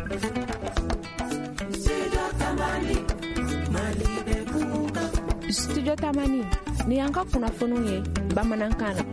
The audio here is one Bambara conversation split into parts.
Studio Tamani ni y'an ka kunnafoniw ye bamanankan na.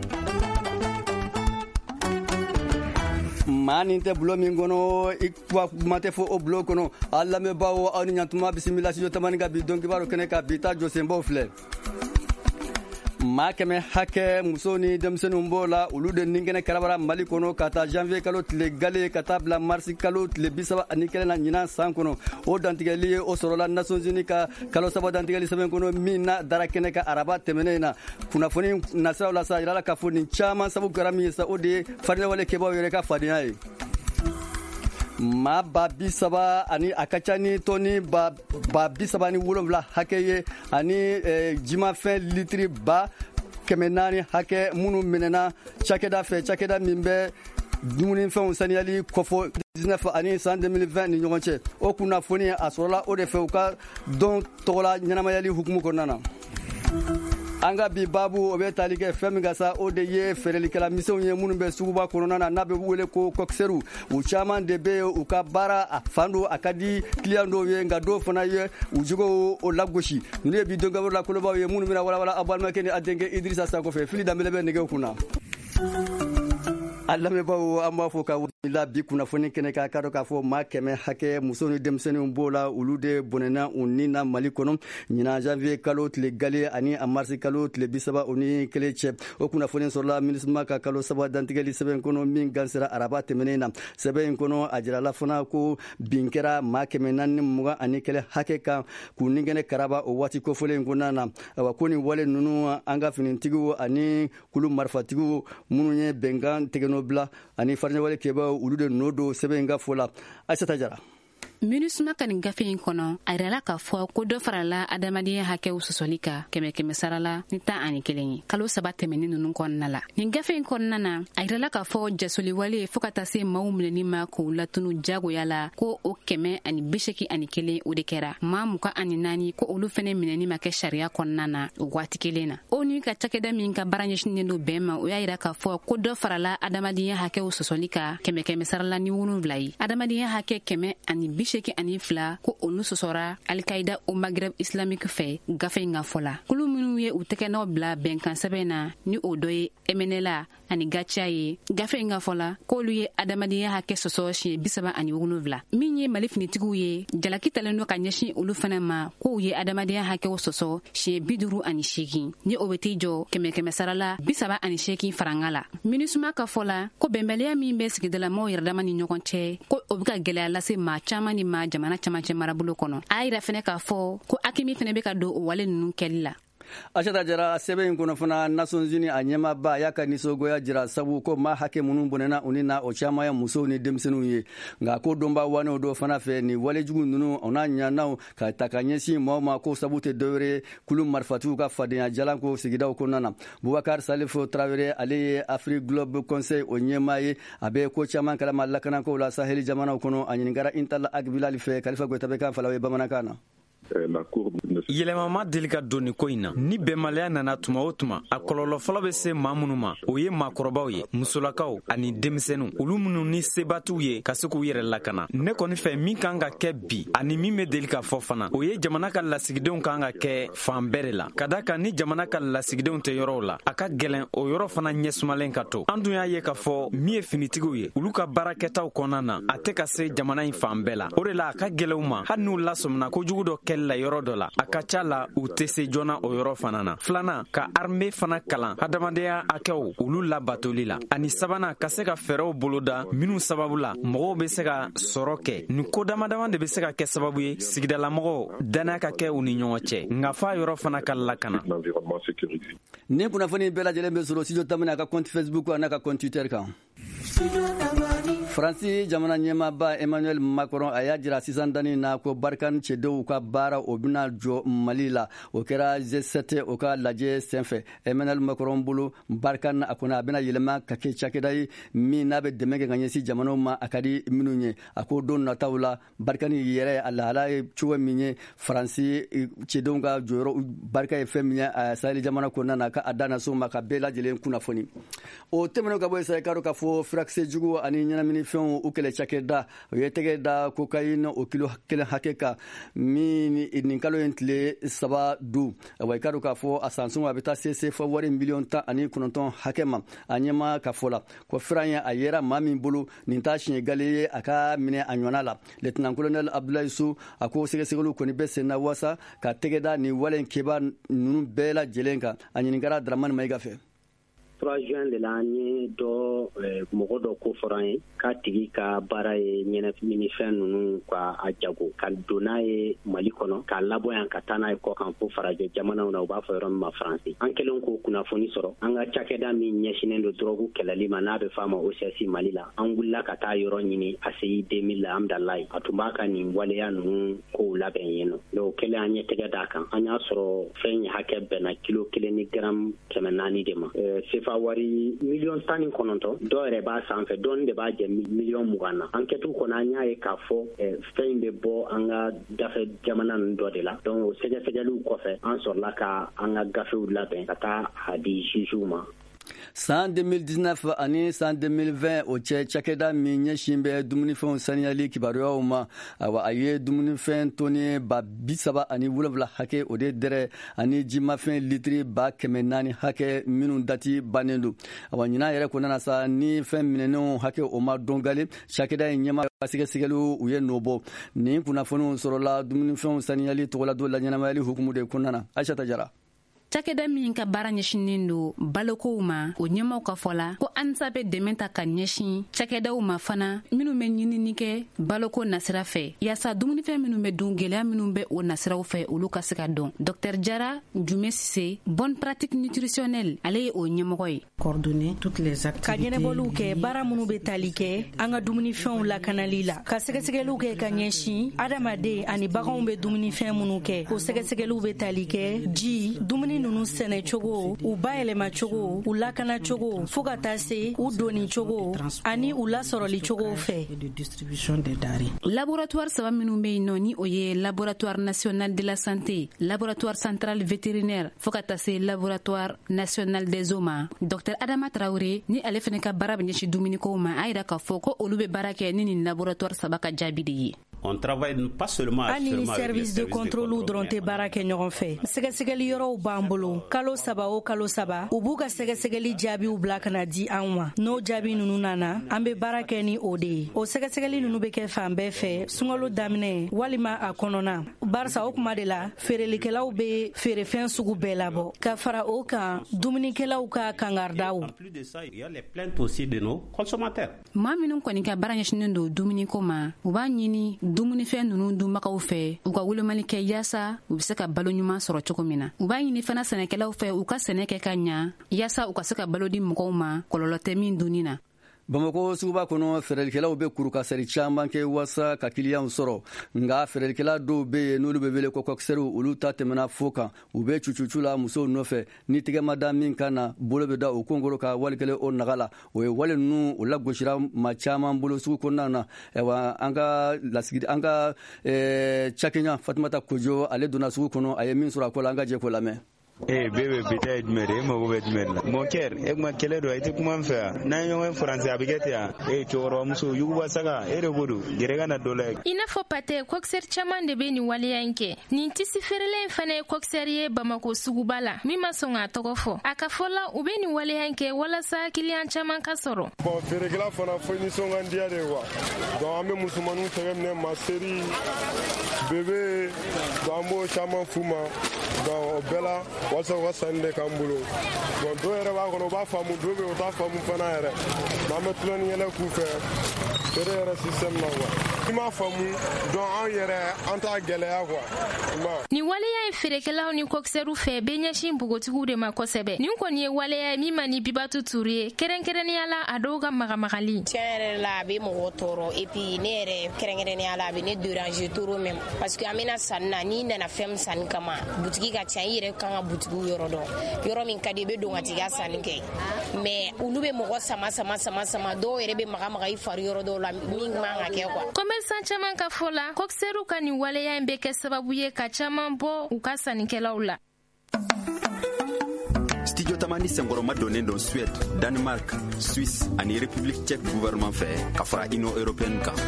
maa nin tɛ bulo min kɔnɔ i kuma tɛ fɔ o bulo kɔnɔ a lamɛnbaaw aw ni ɲantuma bisimila Studio Tamani ka bi dɔn kibaru kɛnɛ ka bi ta jɔsenbaw filɛ. maa kɛmɛ hakɛ muso ni denmisɛnninw b'o la olu de ninkɛnɛ karabara Mali kɔnɔ ka taa janvier kalo tile gale ka taa bila mars kalo tile 31 na ɲinan san kɔnɔ. o dantigɛli ye o sɔrɔla Nations Unies ka kalo 3 dantigɛli sɛbɛn kɔnɔ min na dara kɛnɛ ka araba tɛmɛnen na. kunnafoni nasiraw la sa yirala k'a fɔ nin caman sabu kɛra min ye sa o de ye farinɛwale kɛbaaw yɛrɛ ka fadenya ye. maa ba 30 ani a ka ca ni tɔni ba 37 hakɛ ye ani jimafɛn litiri ba 400 hakɛ minnu minɛna cakɛda fɛ cakɛda min bɛ dumunifɛnw saniyali kɔfɔ 19 ani san 2020 ni ɲɔgɔn cɛ. o kunnafoni a sɔrɔla o de fɛ u ka dɔn tɔgɔla ɲɛnamayali hukumu kɔnɔna na. an ka bi babu o bɛ tali kɛ fɛn min ka sa o de ye feerelikɛla misɛnw ye minnu bɛ suguba kɔnɔna na n'a bɛ wele ko kokisɛriw. u caman de bɛ u ka baara a fan do a ka di kiliyan dɔw ye nka dɔw fana ye u jogo o lagosi. ninnu ye bi don gabaru la kolobaw ye minnu bɛna walawala a balimakɛ ni a denkɛ Idrissa Sakɔ fɛ. fili danbele bɛ nɛgɛw kunna. a lamɛnbaaw an b'a fɔ ka wulila bi kunnafoni kɛnɛ ka ka dɔ k'a fɔ maa kɛmɛ hakɛ muso ni denmisɛnninw b'o la olu de bɔnɛna u ni na Mali kɔnɔ ɲinan janvier kalo tile gale ani a mars kalo tile 31 cɛ. o kunnafoni sɔrɔla MINUSMA ka kalo 3 dantigɛli sɛbɛn kɔnɔ min gansera araba tɛmɛnen na. sɛbɛn in kɔnɔ a jirala fana ko bin kɛra maa 420 ani kɛlɛ hakɛ kan k'u ninkɛnɛ karaba o waati kofɔlen kɔnɔna na. awa ko nin wale ninnu an ka finitigiw ani kulu marifatigiw minnu ye bɛnkan tigɛnɔ bila ani farinɛwale kɛbaaw olu de nɔ don sɛbɛn in ka fɔ la. Aissata Jara. MINUSMA ka nin gafe in kɔnɔ a yirala k'a fɔ ko dɔ farala adamadenya hakɛw sɔsɔli ka 100 sarala ni 11 ye kalo 3 tɛmɛnin ninnu kɔnɔna la. nin gafe in kɔnɔna na a yirala k'a fɔ jasoliwale fɔɔ ka taa se maaw minɛni ma k'u latunu jagoya la ko o 181 o de kɛra. maa 24 ko olu fɛnɛ minɛni ma kɛ sariya kɔnɔna na o waati kelen na. ONU ka cakɛda min ka baara ɲɛsinen don bɛn ma o y'a yira k'a fɔ ko dɔ farala adamadenya hakɛw sɔsɔli ka 100 sarala ni 7 ye. adamadenya hakɛ 182 ko olu sɔsɔra Al-Qaida o Maghreb islamique fɛ gafe in ka fɔ la. kulu minnu ye u tɛgɛnɔw bila bɛnkan sɛbɛn na ni o dɔ ye MNLA ani Gacia ye. gafe in ka fɔ la k'olu ye adamadenya hakɛ sɔsɔ siɲɛ 37 min ye Mali finitigiw ye jalaki talen do ka ɲɛsin olu fana ma k'u ye adamadenya hakɛw sɔsɔ siɲɛ 58 ni o bɛ t'i jɔ 100 sarala 38 faranga la. MINUSMA ka fɔ la ko bɛnbaliya min bɛ sigidalamaw yɛrɛdama ni ɲɔgɔn cɛ ko o bɛ ka gɛlɛya lase maa caman ni maa jamana camancɛ marabolo kɔnɔ. a yira fɛnɛ k'a fɔ ko hakimi fɛnɛ bɛ ka don o wale ninnu kɛli la. Aissata Jara sɛbɛn in kɔnɔ fana Nations Unies a ɲɛmaaba a y'a ka nisɔngoya jira sabu ko maa hakɛ minnu bɔnɛna u ni na o caman ye musow ni denmisɛnninw ye. nka ko dɔnba wanew dɔw fana fɛ nin walejugu ninnu o n'a ɲanaw ka ta ka ɲɛsin maaw ma ko sabu tɛ dɔwɛrɛ kulu marifatigiw ka fadenya jalan ko sigidaw kɔnɔna na. Boubacar Salifo Traoré ale ye Afrique Globe Conseil o ɲɛmaa ye a bɛ ko caman kalama lakanako la Saheli jamanaw kɔnɔ a ɲininkara Intala Agbilali fɛ Kalifa Goyita bɛ kan fala o ye bamanankan na. yɛlɛma ma deli ka don nin ko in na. ni bɛnbaliya nana tuma o tuma a kɔlɔlɔ fɔlɔ bɛ se maa minnu ma o ye maakɔrɔbaw ye musolakaw ani denmisɛnninw olu minnu ni sebatiw ye ka se k'u yɛrɛ lakana. ne kɔni fɛ min kan ka kɛ bi ani min bɛ deli ka fɔ fana o ye jamana ka lasigidenw kan ka kɛ fan bɛɛ de la ka da kan ni jamana ka lasigidenw tɛ yɔrɔw la a ka gɛlɛn o yɔrɔ fana ɲɛsumalen ka to. an dun y'a ye k'a fɔ min ye finitigiw ye olu ka baarakɛtaw kɔnɔna na a tɛ ka se jamana in fan bɛɛ la. o de la a ka gɛlɛn u ma hali n'u lasɔmina kojugu dɔ kɛli la yɔrɔ dɔ la a ka ca la u tɛ se joona o yɔrɔ fana na. filanan ka armée fana kalan hadamadenya hakɛw olu labatoli la ani sabanan ka se ka fɛɛrɛw boloda minnu sababu la mɔgɔw bɛ se ka sɔrɔ kɛ. nin ko damadama de bɛ se ka kɛ sababu ye sigidalamɔgɔw danaya ka kɛ u ni ɲɔgɔn cɛ nka f'a yɔrɔ fana ka lakana. nin kunnafoni bɛɛ lajɛlen bɛ sɔrɔ Studio Tamani a ka compte Facebook a n'a ka compte Twitter kan. Faransi jamana ɲɛmaaba Emmanuel Macron a y'a jira sisan dani na ko Barkan cɛdenw ka baara o bɛna jɔ Mali la. o kɛra G7 o ka lajɛ senfɛ. Emmanuel Macron bolo Barkan a kɔni a bɛna yɛlɛma ka kɛ cakɛda ye min n'a bɛ dɛmɛ kɛ ka ɲɛsin jamanaw ma a ka di minnu ye. a ko don nataw la Barkan yɛrɛ a lahala ye cogo min ye Faransi cɛdenw ka jɔyɔrɔ barika ye fɛn min ye a Sahel jamana kɔnɔna na ka a danna so ma ka bɛɛ lajɛlen kunnafoni. o tɛmɛnen ka bɔ yen sa i k'a dɔn k'a fɔ furakisɛ jugu ani ɲɛnamini dumunifɛnw u kɛlɛ cakɛda o ye tɛgɛ da kokayin o kilo kelen hakɛ kan min nin kalo in tile 3 du wa i ka dɔn k'a fɔ a sansɔngɔ a bɛ taa se fɔ wari $19 hakɛ ma a ɲɛma ka fɔ la ko firan ye a yera maa min bolo nin t'a siɲɛ gale ye a ka minɛ a ɲɔgɔnna la lieutenant colonel Abdoulaye Su a ko sɛgɛsɛgɛliw kɔni bɛ sen na wasa ka tɛgɛ da nin wale keba ninnu bɛɛ lajɛlen kan a ɲininkara Dramane Maïga fɛ 3 juin de la an ye mɔgɔ dɔ ko fɔra an ye k'a tigi ka baara ye ɲɛnaminifɛn ninnu ka a jago ka don n'a ye Mali kɔnɔ k'a labɔ yan ka taa n'a ye kɔkan fo farajɛ jamanaw na u b'a fɔ yɔrɔ min ma Faransi. An kɛlen k'o kunnafoni sɔrɔ an ka cakɛda min ɲɛsinen don drogue kɛlɛli ma n'a bɛ f'a ma OCS Mali la an wulila ka taa yɔrɔ ɲini ACI 2000 la Amdalaye a tun b'a ka nin waleya ninnu kow labɛn yen nɔ. Donc o kɛlen an ye tɛgɛ d'a kan an y'a sɔrɔ fɛn ye hakɛ bɛnna kilo 1 ni gramme 400 de ma. Fa wari $19 dɔw yɛrɛ b'a sanfɛ dɔɔni de b'a jɛ $20,000 na enquête kɔnɔ an y'a ye k'a fɔ fɛn in bɛ bɔ an ka gafe jamana ninnu dɔ de la donc o sɛgɛsɛgɛliw kɔfɛ an sɔrɔla ka an ka gafew labɛn ka taa a di jugew ma. San 2019 ani san 2020 o cɛ cakɛda min ɲɛsin bɛ dumunifɛnw saniyali kibaruyaw ma awa a ye dumunifɛn toni 37 hakɛ o de dɛrɛ ani jimafɛn litiri 400 hakɛ minnu dati bannen don awa ɲina yɛrɛ kɔnɔna sa ni fɛn minɛnenw hakɛ o ma dɔn gale cakɛda in ɲɛma sɛgɛsɛgɛliw u ye nɔ bɔ nin kunnafoniw sɔrɔla dumunifɛnw saniyali tɔgɔladon la ɲɛnamayali hukumu de kɔnɔna Aishata Jara. Cakɛda min ka baara ɲɛsinen don balokow ma o ɲɛmaw ka fɔ la ko ANSA bɛ dɛmɛ ta ka ɲɛsin cakɛdaw ma fana minnu bɛ ɲinini kɛ baloko nasira fɛ yaasa dumunifɛn minnu bɛ dun gɛlɛya minnu bɛ o nasiraw fɛ olu ka se ka dɔn. Dr Jara Jume Sise bonne pratique nutritionnelle ale ye o ɲɛmɔgɔ ye. Coordonner toutes les activités ka ɲɛnɛbɔliw kɛ baara minnu bɛ tali kɛ an ka dumunifɛnw lakanali la ka sɛgɛsɛgɛliw kɛ ka ɲɛsin adamaden ani baganw bɛ dumunifɛn minnu kɛ o sɛgɛsɛgɛliw bɛ tali kɛ ji dumuni nunu sɛnɛ cogo u bayɛlɛma cogo u lakana cogo fo ka taa se u doni cogo ani u lasɔrɔli cogo fɛ. Laboratoire saba minnu bɛ yen nɔ ni o ye laboratoire national de la santé laboratoire central vétérinaire fo ka taa se laboratoire national des eaux ma Dr Adama Traoré ni ale fana ka baara bɛ ɲɛsin dumunikow ma a yira k'a fɔ ko olu bɛ baara kɛ ni nin laboratoire saba ka jaabi de ye. On travaille pas seulement ani ni service de contrôle dɔrɔn tɛ baara kɛ ɲɔgɔn fɛ sɛgɛsɛgɛli yɔrɔw b'an bolo kalo saba o kalo saba u b'u ka sɛgɛsɛgɛli jaabiw bila kana di an ma n'o jaabi ninnu nana an bɛ baara kɛ ni o de ye o sɛgɛsɛgɛli ninnu bɛ kɛ fan bɛɛ fɛ sunkalo daminɛ walima a kɔnɔna barisa o kuma de la feerelikɛlaw bɛ feerefɛn sugu bɛɛ labɔ ka fara o kan dumunikɛlaw ka kangaridaw. maa minnu kɔni ka baara ɲɛsinen don dumuniko ma u b'a ɲini dumunifɛn ninnu dunbagaw fɛ u ka wulemali kɛ yaasa u bɛ se ka balo ɲuman sɔrɔ cogo min na u b'a ɲini fana sɛnɛkɛlaw fɛ u ka sɛnɛ kɛ ka ɲa yaasa u ka se ka balo di mɔgɔw ma kɔlɔlɔ tɛ min dunni na. Bamako suguba kɔnɔ fɛrɛlikɛlaw bɛ kurukasɛri caman kɛ wasa ka kiliyanw sɔrɔ nga fɛrɛlikɛla dɔw bɛ yen n'olu bɛ wele ko kokisɛriw olu ta tɛmɛna fo kan u bɛ cucucu la musow nɔfɛ ni tigɛ ma da min kan na bolo bɛ da o konkoro ka walikɛlen o naga la o ye wale ninnu o lagosira ma caman bolo sugu kɔnɔna na ɛwa an ka lasigi an ka cakɛɲa Fatumata Kojo ale donna sugu kɔnɔ a ye min sɔrɔ a ko la an ka jɛ ko lamɛn. Bebe bita edmere mo go edmere mon ker e ma kele do ite kuma mfa na yon français abigete ya choro muso yugo saga ere bodu gerega na dole ina fo pate kokser chaman de beni wale yanke ni tisi ferele fane kokser ye Bamako sugubala mi masonga tokofo akafola ubeni wale yanke wala sa kilian chaman kasoro bon feregla fana fo ni songa ndia de wa do ame musumanu tegemne maseri bebe bambo chaman fuma do bela wasa wasande kambulo bon do yɛrɛ b'a kɔnɔ b'a faamu do bɛ o t'a faamu fana yɛrɛ n'an bɛ tulon ni yɛlɛ k'u fɛ o de yɛrɛ système na quoi i m'a faamu donc an yɛrɛ an t'a gɛlɛya quoi ni waleya ye feerekɛlaw ni kokisɛriw fɛ bɛ ɲɛsin npogotigiw de ma kosɛbɛ nin kɔni ye waleya ye min ma ni Bibatu Ture ye kɛrɛnkɛrɛnnenya la a dɔw ka magamagali tiɲɛ yɛrɛ la a bɛ mɔgɔ tɔɔrɔ et puis ne yɛrɛ kɛrɛnkɛrɛnnenya la a bɛ ne déranger trop même parce que an bɛna sanni na n'i nana fɛn min sanni kama butigi ka ca i yɛrɛ kan ka butigiw yɔrɔ dɔn yɔrɔ min ka di i bɛ don ka t'i ka sanni kɛ mais olu bɛ mɔgɔ sama dɔw yɛrɛ bɛ maga i fari yɔrɔ dɔw la min man ka kɛ quoi. Commerçant caman ka fɔ la kokisɛriw ka nin waleya in bɛ kɛ sababu ye ka caman bɔ u ka sannikɛlaw la. Studio tamani senkɔrɔma donnen don Suède, Danemark, Suisse ani République tchèque gouvernement fɛ ka fara Union européenne kan.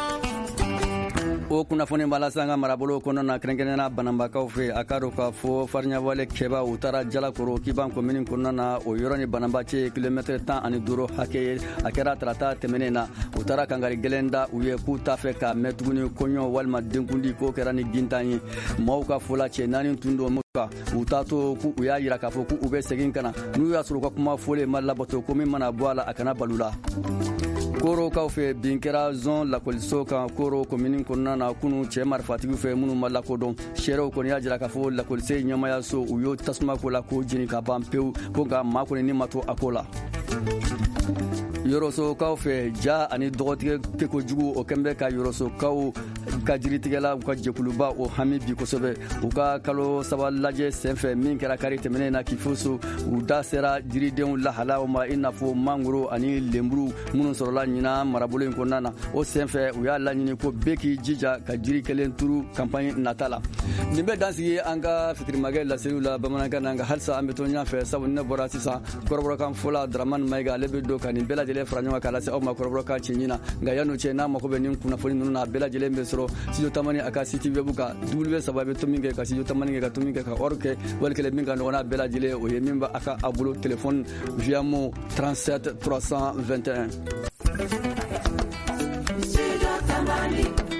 o kunnafoni b'a la sisan ka marabolo kɔnɔ na kɛrɛnkɛrɛnnena bananbakaw fɛ a ka dɔn k'a fɔ fariɲawale kɛba u taara jalakoro kiban komini kɔnɔna na o yɔrɔ ni bananba cɛ kilomɛtɛrɛ 15 hakɛ ye a kɛra tarata tɛmɛnen na u taara kangari gɛlɛn da u ye k'u t'a fɛ ka mɛn tuguni kɔɲɔ walima denkundi k'o kɛra ni gintan ye maaw ka fɔ la cɛ naani tun don u t'a to k'u y'a yira k'a fɔ k'u bɛ segin ka na n'u y'a sɔrɔ u ka kuma fɔlen ma labato ko min mana bɔ a la a kana balu la. korokaw fɛ bin kɛra zon lakɔliso kan koro komini kɔnɔna na kunu cɛ marifatigiw fɛ minnu ma lakodɔn sɛrɛw kɔni y'a jira k'a fɔ lakɔlise ɲɛmayaso u y'o tasuma ko la k'o jeni ka ban pewu ko nka maa kɔni ni ma to a ko la. yɔrɔsokaw fɛ ja ani dɔgɔtigɛ kɛ kojugu o kɛn bɛ ka yɔrɔsokaw ka jiritigɛla u ka jɛkuluba o hami bi kosɛbɛ u ka kalo saba lajɛ senfɛ min kɛra kari tɛmɛnen na kifoso u da sera jiridenw lahalaw ma i n'a fɔ mangoro ani lenburu minnu sɔrɔla ɲina marabolo in kɔnɔna na o senfɛ u y'a laɲini ko bɛɛ k'i jija ka jiri kelen turu kampaɲi nata la. nin bɛ dansigi an ka fitirimakɛ laseliw la bamanankan na nka halisa an bɛ to ɲɔgɔn fɛ sabu ne bɔra sisan kɔrɔbɔrɔkan fɔla Dramani Mayiga ale bɛ don ka nin bɛɛ lajɛlen fara ɲɔgɔn kan lase aw ma kɔrɔbɔrɔkan cɛ ɲina nka yan'o cɛ n'a mako bɛ nin kunnafoni ninnu na a bɛɛ lajɛlen bɛ sɔrɔ studio tamani a ka site web kan w3 bɛ to min kɛ ka studio tamani kɛ ka to min kɛ ka or kɛ wali kelen min ka ɲɔgɔnna bɛɛ lajɛlen o ye min b'a ka a bolo téléphone via mo 37 321.